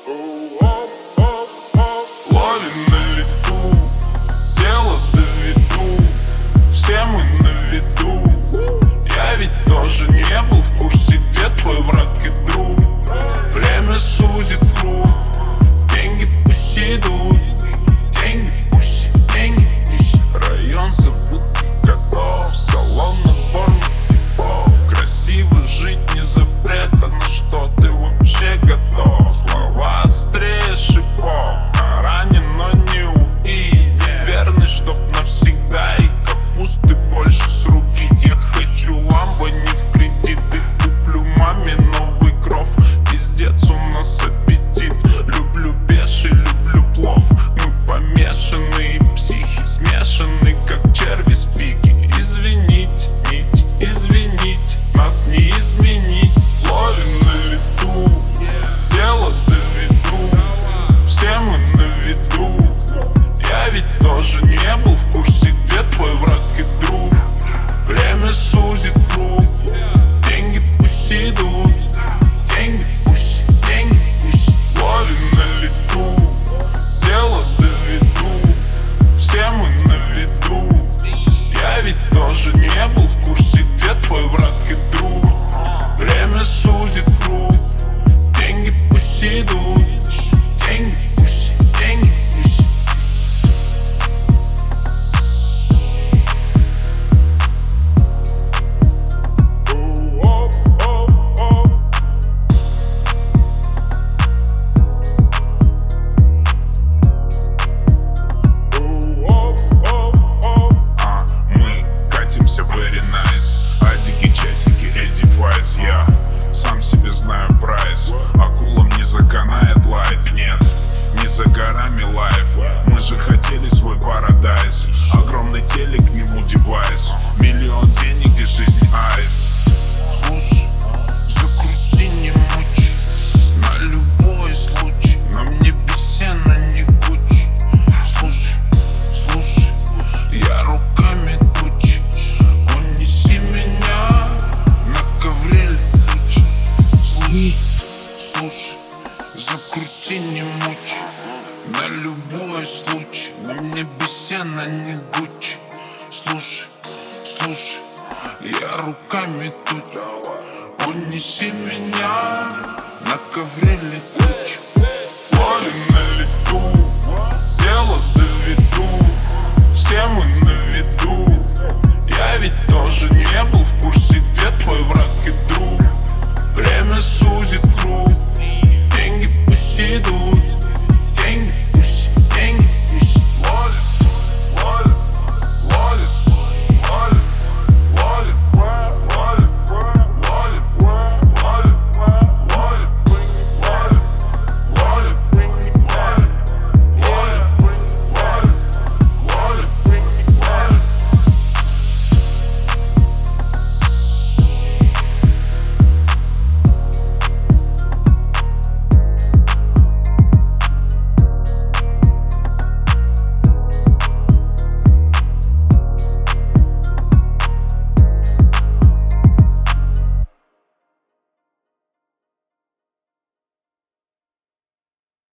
Ловим на лету, дело доведу, все мы на виду. Я ведь тоже не был в курсе, где твой враг и друг. Время сузит круг, деньги пусть идут, деньги пусть, деньги пусть. Район забытых годов, салон наборных типов. Красиво жить не запрет, а на что ты вообще готов? Слова острее шипов, ранен, но не убит. Верный, чтоб навсегда, и капусты больше с руки. Я хочу ламбо не в кредит, и куплю маме новый кров. Пиздец, у нас аппетит. Люблю пеший, люблю плов. Мы помешанные психи, смешаны, как черви с пики. Извините, нить, извините, нас не изменить. Ловим на лету, дело доведу, все мы на виду. Я ведь тоже не был в курсе, где твой враг и друг. Время сузит круг, деньги пусть идут, деньги пусть, деньги пусть. Ловим на лету, дело доведу, все мы на виду. Я ведь тоже не был в курсе, где твой враг и друг. Время сузит круг, деньги пусть идут, деньги пусть, деньги пусть. Мы катимся very nice, адики, часики, эти файс. Я сам себе знаю прайс, акулам не заканает лайт. Нет, не за горами лайф, мы же хотели свой парадайз. Огромный телек, к нему девайс, миллион денег и жизнь айс. Слушай, закрути, не мучи, на любой случай, на мне бесена не гучи. Слушай, слушай, я руками тучи, унеси меня на ковре летучий. Слушай, слушай, закрути, не мучи, на любой случай, на мне бесена не гучи. Слушай, слушай, я руками тут, унеси меня на ковре летучий.